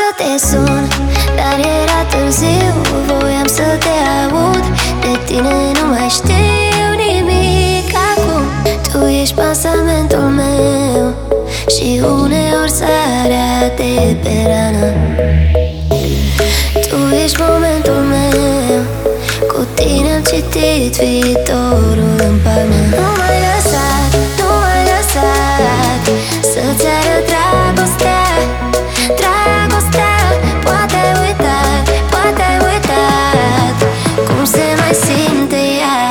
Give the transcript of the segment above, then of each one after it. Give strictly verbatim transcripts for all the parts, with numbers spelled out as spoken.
să te sun, dar era târziu. Voiam să te aud, de tine nu mai știu nimic acum. Tu ești pasamentul meu și uneori sarea de pe rană. Tu ești momentul meu, cu tine am citit viitorul în palme. Nu m-ai lăsat, nu m-ai lăsat să-ți arăt dragostea. Dragostea, poate ai uitat, poate ai uitat cum se mai simte ea.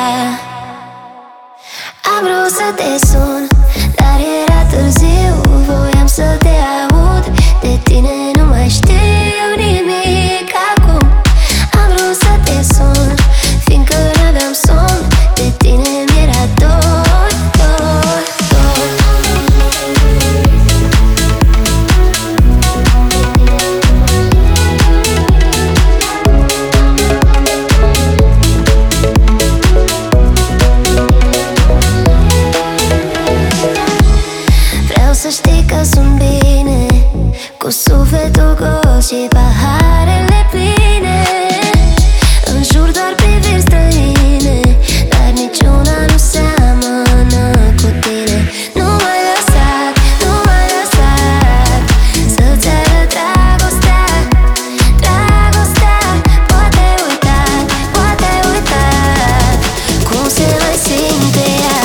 Am vrut să te sun, dar era târziu. Voiam să te aud, de tine nu mai știu nimic acum. Am vrut să te sun, fiindcă n-aveam somn, de tine mi-era dor, dor, dor. Vreau să știi că sunt bine, cu sufletul gol și paharele pline. În jur doar priviri străine, dar niciuna nu seamănă cu tine. Nu m-ai lăsat, nu m-ai lăsat să-ți arăt dragostea. Dragostea, poate ai uitat, poate ai uitat cum se mai simte ea.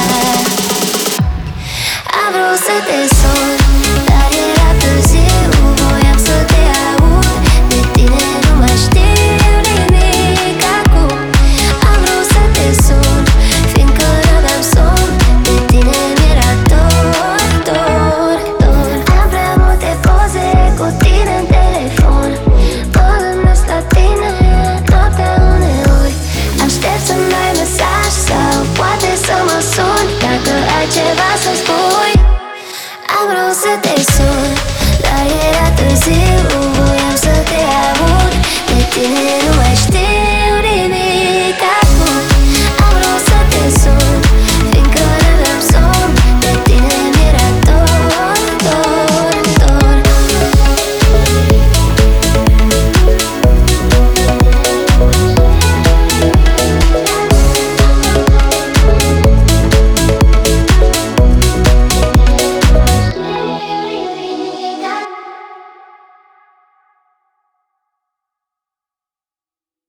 Am vrut să te sun, dar era târziu. Voiam să te aud, de tine nu mai știu nimic acum. Am vrut să te sun, fiindcă n-aveam somn, de tine mi-era dor, dor, dor. Am prea multe poze cu tine în telefon, mă gândesc la tine noaptea uneori. Aștept să-mi dai mesaj sau poate să mă suni, dacă ai ceva să spui. Am vrut să te sun, dar era târziu. Voiam să te aud, de tine